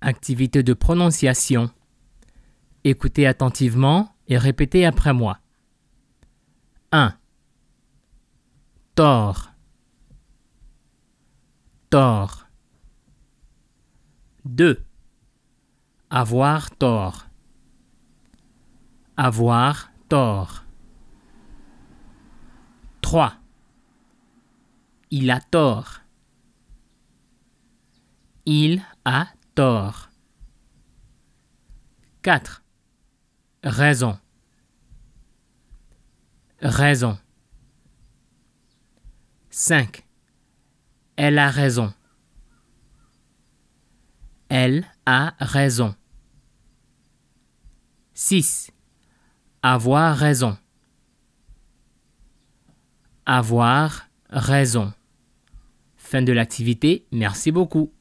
Activité de prononciation. Écoutez attentivement et répétez après moi. 1. Tort. Tort. 2. Avoir tort. Avoir tort. 3. Il a tort. Il a tort. 4. Raison. Raison. 5. Elle a raison. Elle a raison. 6. Avoir raison. Avoir raison. Fin de l'activité. Merci beaucoup.